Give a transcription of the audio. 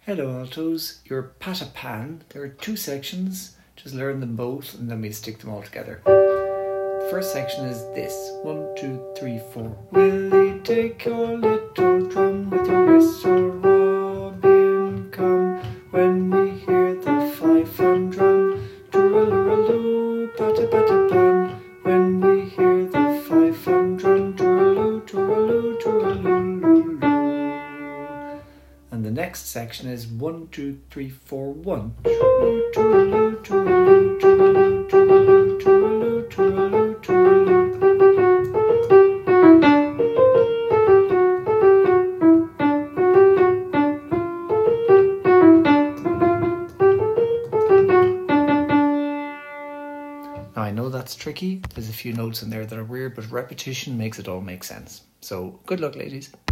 Hello altos, your pat a pan. There are two sections, just learn them both and then we stick them all together. The first section is this. 1, 2, 3, 4. Willie, take your little drum with your whistle, Robin, come. When we hear the fife and drum, tooraloo, pat a pan. When we hear the fife and drum, tooraloo, tooraloo, tooraloo, loo, loo. And the next section is 1, 2, 3, 4, 1. Tooraloo, tooraloo, tooraloo, tooraloo, tooraloo, tooraloo, tooraloo, tooraloo. Now I know that's tricky. There's a few notes in there that are weird, but repetition makes it all make sense. So good luck, ladies.